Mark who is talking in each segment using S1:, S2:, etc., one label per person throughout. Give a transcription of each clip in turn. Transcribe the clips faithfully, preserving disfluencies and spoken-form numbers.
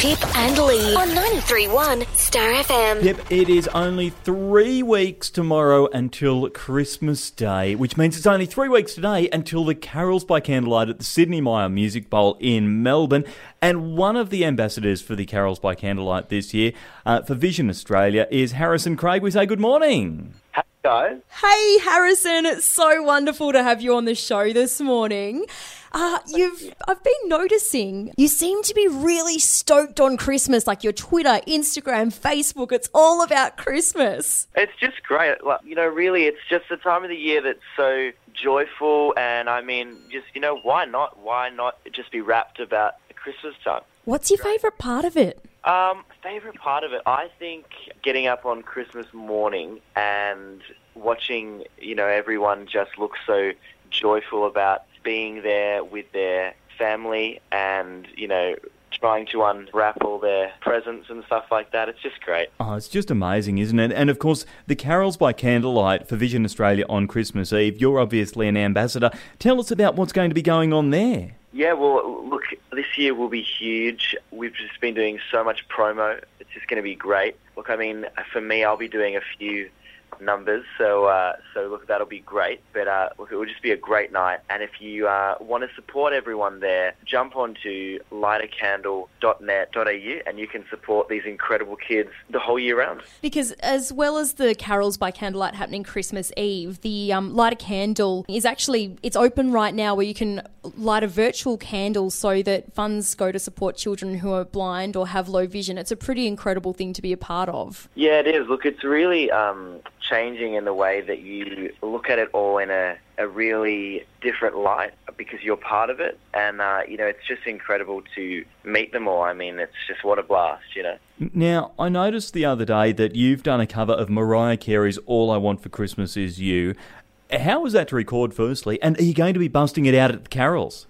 S1: Pip and Lee on ninety-three point one Star F M.
S2: Yep, it is only three weeks tomorrow until Christmas Day, which means it's only three weeks today until the Carols by Candlelight at the Sydney Myer Music Bowl in Melbourne. And one of the ambassadors for the Carols by Candlelight this year uh, for Vision Australia is Harrison Craig. We say good morning.
S3: Hey, guys.
S4: Hey, Harrison. It's so wonderful to have you on the show this morning. Uh, you've, I've been noticing you seem to be really stoked on Christmas, like your Twitter, Instagram, Facebook. It's all about Christmas.
S3: It's just great. Like, you know, really, it's just the time of the year that's so joyful. And I mean, just, you know, why not? Why not just be wrapped about Christmas time?
S4: What's your favourite part of it?
S3: Um, favourite part of it, I think getting up on Christmas morning and watching, you know, everyone just look so joyful about being there with their family and, you know, trying to unwrap all their presents and stuff like that. It's just great.
S2: Oh, it's just amazing, isn't it? And of course, the Carols by Candlelight for Vision Australia on Christmas Eve. You're obviously an ambassador. Tell us about what's going to be going on there.
S3: Yeah, well, look, this year will be huge. We've just been doing so much promo. It's just going to be great. Look, I mean, for me, I'll be doing a few numbers, so uh, so look, that'll be great. But uh, look, it will just be a great night. And if you uh, want to support everyone there, jump onto light a candle dot net dot a u and you can support these incredible kids the whole year round.
S4: Because as well as the Carols by Candlelight happening Christmas Eve, the um, Light a Candle is actually, it's open right now where you can light a virtual candle so that funds go to support children who are blind or have low vision. It's a pretty incredible thing to be a part of.
S3: Yeah, it is. Look, it's really um, changing in the way that you look at it all in a, a really different light because you're part of it. And, uh, you know, it's just incredible to meet them all. I mean, it's just what a blast, you know.
S2: Now, I noticed the other day that you've done a cover of Mariah Carey's All I Want for Christmas Is You. How was that to record, firstly? And are you going to be busting it out at the Carols?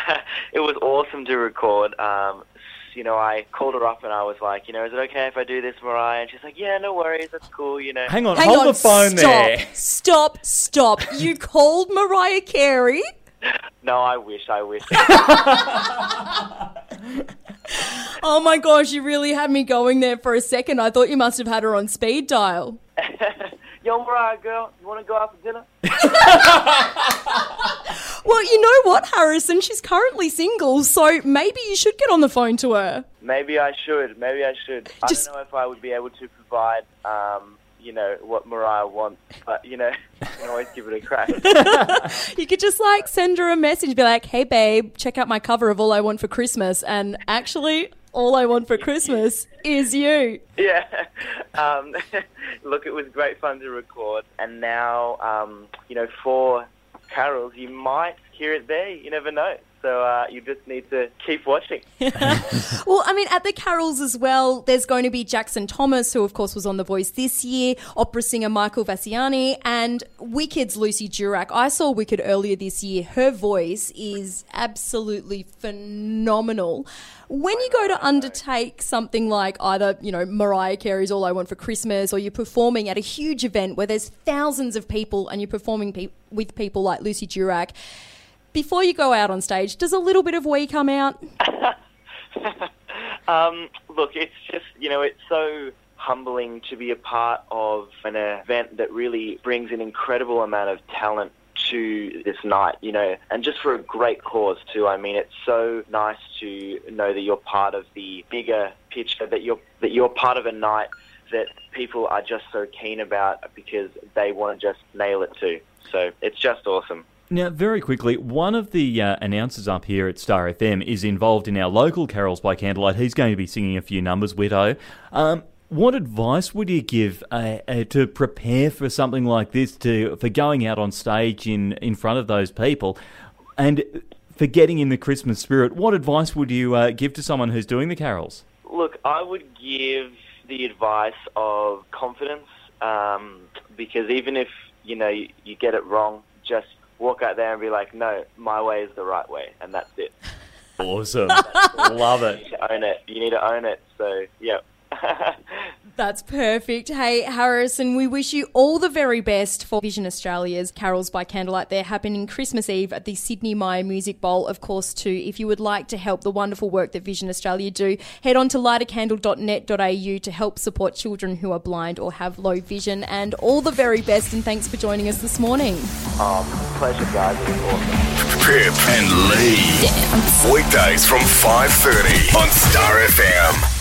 S3: It was awesome to record. Um, you know, I called her up and I was like, you know, is it okay if I do this, Mariah? And she's like, yeah, no worries, that's cool, you know.
S2: Hang on,
S4: Hang
S2: hold
S4: on,
S2: the phone
S4: stop,
S2: there.
S4: Stop, stop. You called Mariah Carey?
S3: No, I wish, I wish.
S4: Oh my gosh, you really had me going there for a second. I thought you must have had her on speed dial.
S3: Yo, Mariah, girl, you want to go out for dinner?
S4: Well, you know what, Harrison? She's currently single, so maybe you should get on the phone to her.
S3: Maybe I should, maybe I should.
S4: Just-
S3: I don't know if I would be able to provide, um, you know, what Mariah wants, but, you know, you can always give it a crack.
S4: You could just, like, send her a message, be like, hey, babe, check out my cover of All I Want for Christmas, and actually, all I want for Christmas is you.
S3: Yeah. Um, look, it was great fun to record, and now, um, you know, for Carols, you might hear it there. You never know. So uh, you just need to keep watching.
S4: Well, I mean, at the Carols as well, there's going to be Jackson Thomas, who, of course, was on The Voice this year, opera singer Michael Vassiani, and Wicked's Lucy Durack. I saw Wicked earlier this year. Her voice is absolutely phenomenal. When you go to undertake something like either, you know, Mariah Carey's All I Want for Christmas, or you're performing at a huge event where there's thousands of people and you're performing pe- with people like Lucy Durack, before you go out on stage, does a little bit of wee come out?
S3: um, look, it's just, you know, it's so humbling to be a part of an event that really brings an incredible amount of talent to this night, you know, and just for a great cause too. I mean, it's so nice to know that you're part of the bigger picture, that you're that you're part of a night that people are just so keen about because they want to just nail it too. So it's just awesome.
S2: Now, very quickly, one of the uh, announcers up here at Star F M is involved in our local Carols by Candlelight. He's going to be singing a few numbers, Widow. Um, what advice would you give uh, uh, to prepare for something like this, to for going out on stage in, in front of those people and for getting in the Christmas spirit? What advice would you uh, give to someone who's doing the carols?
S3: Look, I would give the advice of confidence um, because even if, you know, you, you get it wrong, just walk out there and be like, no, my way is the right way, and that's it.
S2: Awesome. Love it.
S3: You need to own it. You need to own it. So, yeah.
S4: That's perfect. Hey, Harrison, we wish you all the very best for Vision Australia's Carols by Candlelight. They're happening Christmas Eve at the Sydney Myer Music Bowl, of course, too. If you would like to help the wonderful work that Vision Australia do, head on to light a candle dot net dot a u to help support children who are blind or have low vision. And all the very best, and thanks for joining us this morning.
S3: Um, pleasure, guys. It was awesome.
S5: Pip and Lee. Weekdays from five thirty on Star F M.